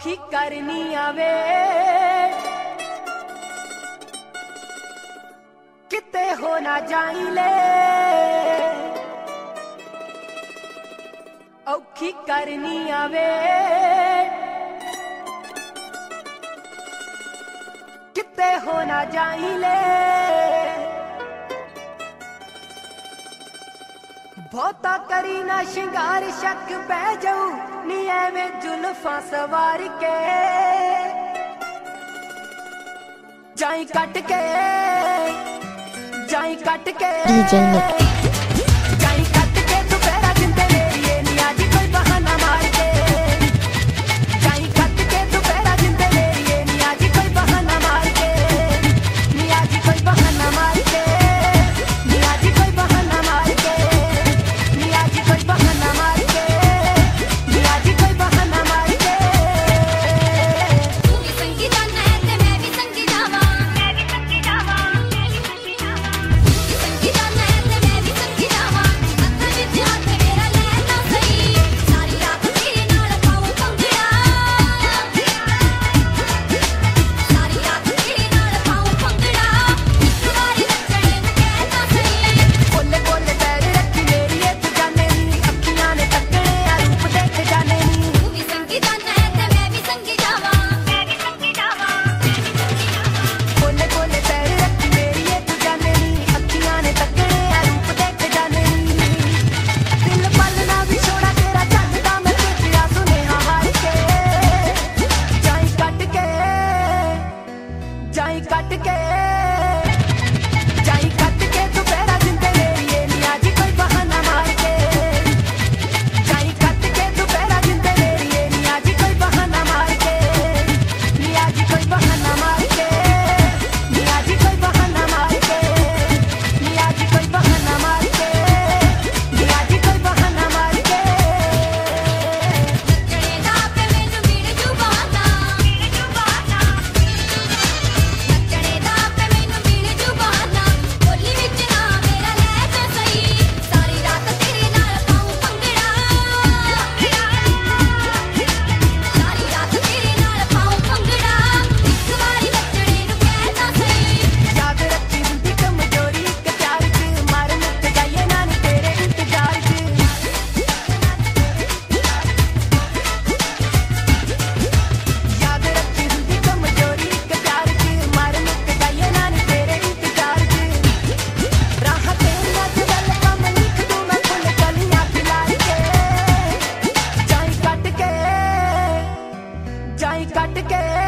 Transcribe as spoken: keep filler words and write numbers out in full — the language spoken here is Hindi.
औखी करनी आवे किते हो ना जाई ले, औखी करनी आवे किते हो ना जाई ले। बहुता करी ना शिंगार शक पै जाऊ नी एवें जुल्फां सवार के जाई कट के जाई कट के जाई कट के तू पैरा जिंदे मेरी नी आज कोई बहाना मार के जाई कट के तू पैरा जिंदे मेरी नी आज कोई बहाना मार के नी आज कोई बहाना मार के नी आज कोई बहाना मार के नी आज कोई बहाना मार के नी आज कोई बहाना मार के। तू भी संगी जाना है ते मैं भी संगी जावा, मैं भी संगी जावा, मैं भी संगी जावा। संगी जाना है ते मैं भी संगी जावा, हत्थ विच हत्थ मेरा लेना सही, सारी रात तेरे नाल पाऊं पंगड़ा, सारी रात तेरे नाल पाऊं पंगड़ा, इक वारी नचणे नूं कहना सही। बोले बोले पैर रखी मेरी ए तू जाने नी अखियां ने तकने आ रूप देख जाने नी। तू भी संगी जाना है ते मैं भी संगी जावा, मैं भी संगी जावा, मैं भी संगी जावा। बोले बोले पैर रखी मेरी ए तू जाने नी अखियां ने तकने आ रूप देख जाने नी। दिल पलना भी छोड़ा तेरा चलदा मैं तेरा सुनेहा हार के जाई कट के जाई कट के जाई कट के तू पैरा जिंदे मेरी नी आज कोई बहाना मार के जाई कट के तू पैरा जिंदे मेरी नी आज कोई बहाना मार के नी आज कोई बहाना मार के नी आज कोई बहाना मार के नी आज कोई बहाना मार के नी आज कोई बहाना मार के। नचणे दा पे मैनू मिल जू बहाना, मिल जू बहाना, नचणे दा पे मैनू मिल जू बहाना, बोली विच ना मेरा ले जा सही, सारी रात तेरे नाल पाऊं पंगड़ा, सारी रात तेरे नाल पाऊं पंगड़ा, इक वारी नचणे नूं कहना सही। याद रखी हुंदी कमजोरी इक प्यार च मर मुक जाइए ना नी तेरे इंतजार च। याद रखी हुंदी कमजोरी इक प्यार च मर मुक जाइए ना नी तेरे इंतजार च। राह तेरियां च वेलकम लिख दूं मैं फुल कलियां खिलार के जाई कट के जाई कट के